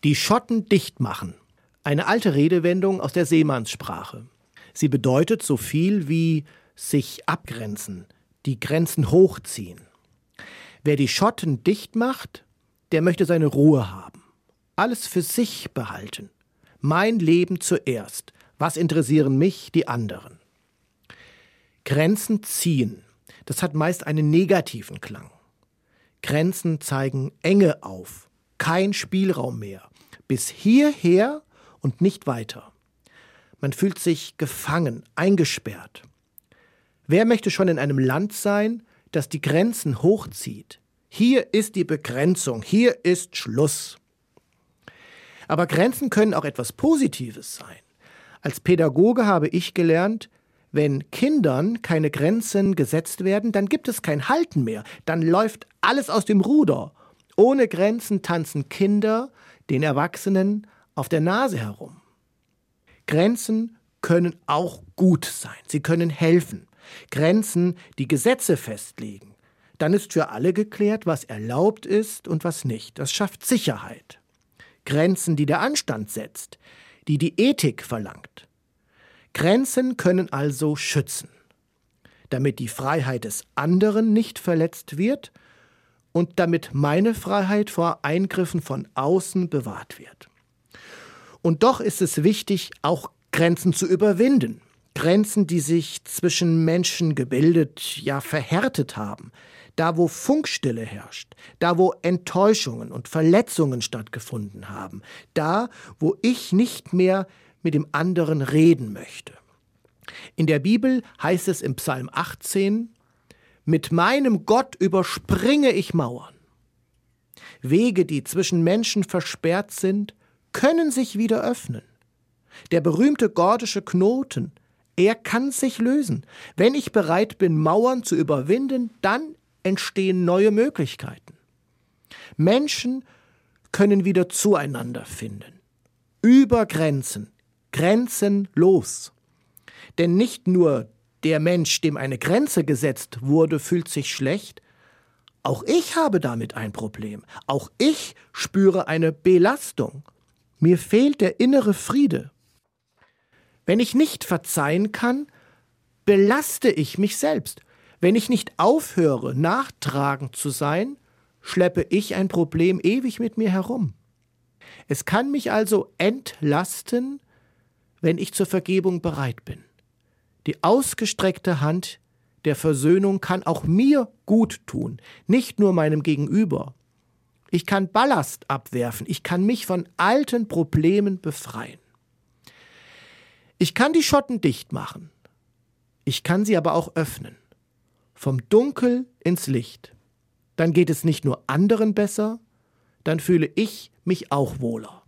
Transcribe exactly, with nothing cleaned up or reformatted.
Die Schotten dicht machen. Eine alte Redewendung aus der Seemannssprache. Sie bedeutet so viel wie sich abgrenzen, die Grenzen hochziehen. Wer die Schotten dicht macht, der möchte seine Ruhe haben. Alles für sich behalten. Mein Leben zuerst. Was interessieren mich die anderen? Grenzen ziehen. Das hat meist einen negativen Klang. Grenzen zeigen Enge auf. Kein Spielraum mehr. Bis hierher und nicht weiter. Man fühlt sich gefangen, eingesperrt. Wer möchte schon in einem Land sein, das die Grenzen hochzieht? Hier ist die Begrenzung, hier ist Schluss. Aber Grenzen können auch etwas Positives sein. Als Pädagoge habe ich gelernt, wenn Kindern keine Grenzen gesetzt werden, dann gibt es kein Halten mehr. Dann läuft alles aus dem Ruder. Ohne Grenzen tanzen Kinder den Erwachsenen auf der Nase herum. Grenzen können auch gut sein. Sie können helfen. Grenzen, die Gesetze festlegen. Dann ist für alle geklärt, was erlaubt ist und was nicht. Das schafft Sicherheit. Grenzen, die der Anstand setzt, die die Ethik verlangt. Grenzen können also schützen, damit die Freiheit des anderen nicht verletzt wird und damit meine Freiheit vor Eingriffen von außen bewahrt wird. Und doch ist es wichtig, auch Grenzen zu überwinden. Grenzen, die sich zwischen Menschen gebildet, ja verhärtet haben. Da, wo Funkstille herrscht, da, wo Enttäuschungen und Verletzungen stattgefunden haben, da, wo ich nicht mehr mit dem anderen reden möchte. In der Bibel heißt es im Psalm achtzehn, mit meinem Gott überspringe ich Mauern. Wege, die zwischen Menschen versperrt sind, können sich wieder öffnen. Der berühmte gordische Knoten, er kann sich lösen. Wenn ich bereit bin, Mauern zu überwinden, dann entstehen neue Möglichkeiten. Menschen können wieder zueinander finden. Über Grenzen, grenzenlos. Denn nicht nur der Mensch, dem eine Grenze gesetzt wurde, fühlt sich schlecht. Auch ich habe damit ein Problem. Auch ich spüre eine Belastung. Mir fehlt der innere Friede. Wenn ich nicht verzeihen kann, belaste ich mich selbst. Wenn ich nicht aufhöre, nachtragend zu sein, schleppe ich ein Problem ewig mit mir herum. Es kann mich also entlasten, wenn ich zur Vergebung bereit bin. Die ausgestreckte Hand der Versöhnung kann auch mir gut tun, nicht nur meinem Gegenüber. Ich kann Ballast abwerfen, ich kann mich von alten Problemen befreien. Ich kann die Schotten dicht machen, ich kann sie aber auch öffnen. Vom Dunkel ins Licht. Dann geht es nicht nur anderen besser, dann fühle ich mich auch wohler.